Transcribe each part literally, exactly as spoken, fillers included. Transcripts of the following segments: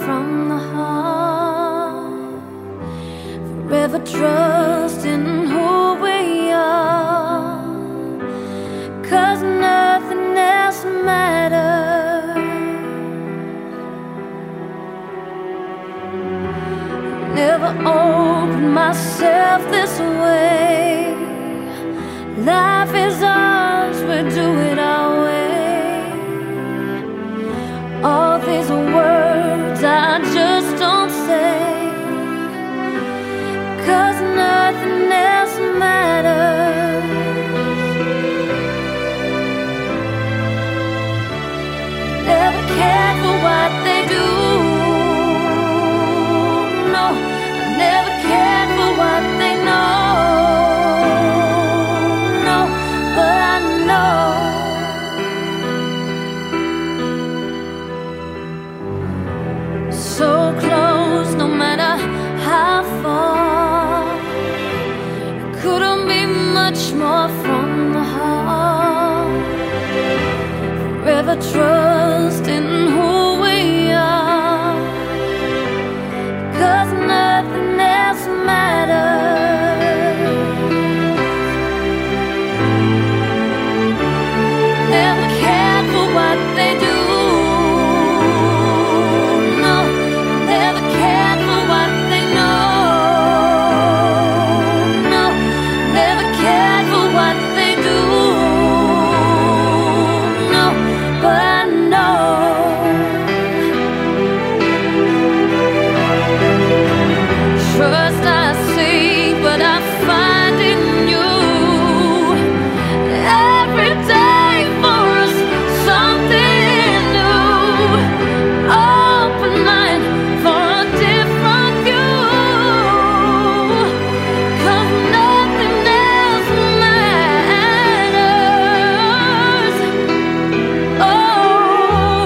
from the heart, forever trusting who we are, 'cause nothing else matters. Never opened myself this way. Life is ours, we do it our way. All these words I just don't say, 'cause nothing else matters. Never cared for what they do. No, I never cared for what they know. No, but I know so close, no matter how far. Couldn't be much more from the heart. Forever trusting who we are, 'cause nothing else matters. Never cared for what they do. No, never cared for what they know. No, never cared for what they do. No, but I know trust I seek, but I find in you. Every day for us something new. Open mind for a different view, 'cause nothing else matters. Oh,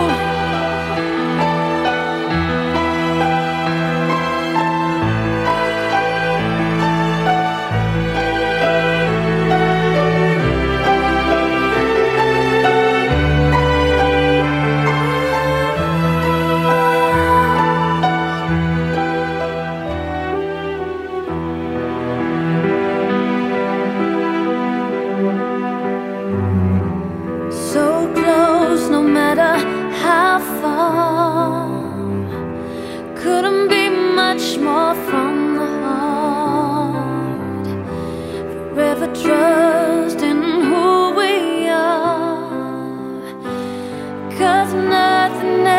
so close, no matter how far. Couldn't be much more from the heart. Forever trusting who we are, 'cause nothing else